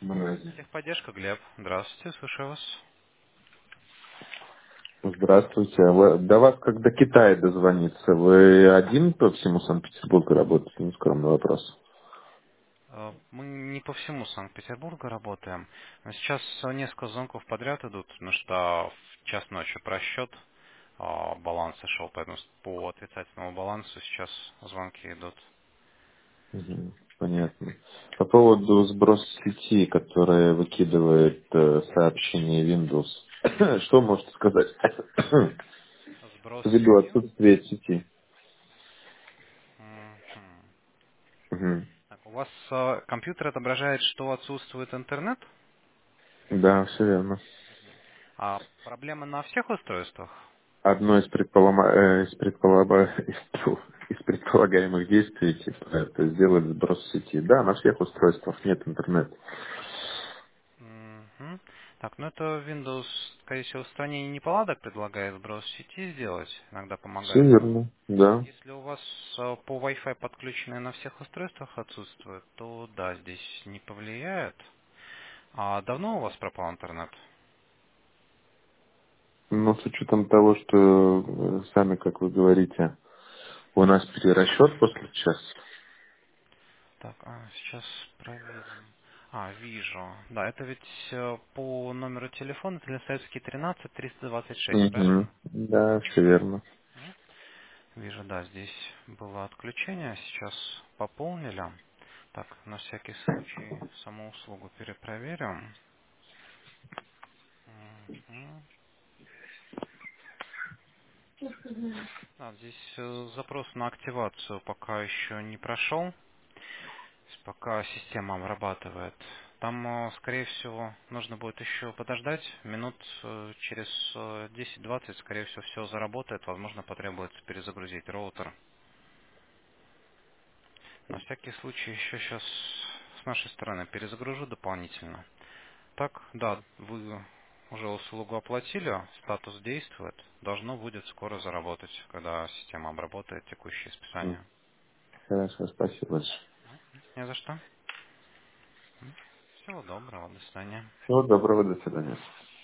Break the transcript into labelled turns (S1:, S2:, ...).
S1: Мгм.
S2: Техподдержка, Глеб. Здравствуйте, слушаю вас.
S1: Здравствуйте. До вас как до Китая дозвониться? Вы один по всему Санкт-Петербургу работаете? Нескромный вопрос.
S2: Мы не по всему Санкт-Петербургу работаем. Но сейчас несколько звонков подряд идут, потому что в час ночи просчет баланса шел, поэтому по отрицательному балансу сейчас звонки идут.
S1: Мгм. Понятно. По поводу сброса сети, которая выкидывает сообщение Windows. Что можете сказать?
S2: Сброс
S1: Ввиду
S2: сети.
S1: отсутствия сети.
S2: Мгм.
S1: Мгм.
S2: Так, у вас компьютер отображает, что отсутствует интернет?
S1: Да, все верно.
S2: А проблема на всех устройствах?
S1: Одно из предполагаемых действий, типа, это сделать сброс сети. Да, на всех устройствах нет интернета.
S2: Мгм. Так, ну это Windows, скорее всего, устранение неполадок предлагает сброс сети сделать, иногда
S1: Все
S2: помогает. Ну,
S1: верно, да.
S2: если у вас по Wi-Fi подключенные на всех устройствах отсутствует, то да, здесь не повлияет. А давно у вас пропал интернет?
S1: Но с учетом того, что сами, как вы говорите, у нас перерасчет после часа.
S2: Так, сейчас проверим. Вижу. Да, это ведь по номеру телефона Тлесельский 13 326,
S1: Угу.
S2: правильно?
S1: Да, все верно.
S2: Вижу, да, здесь было отключение, сейчас пополнили. Так, на всякий случай саму услугу перепроверим. Мгм. Да, здесь запрос на активацию пока еще не прошел, то есть пока система обрабатывает. Там, скорее всего, нужно будет еще подождать, минут через 10-20, скорее всего, все заработает, возможно, потребуется перезагрузить роутер. На всякий случай еще сейчас с нашей стороны перезагружу дополнительно. Так, да, вы уже услугу оплатили, статус действует, должно будет скоро заработать, когда система обработает текущее
S1: М.
S2: списание.
S1: Хорошо, спасибо большое.
S2: Не за что. Всего доброго, до свидания.
S1: Всего доброго, до свидания.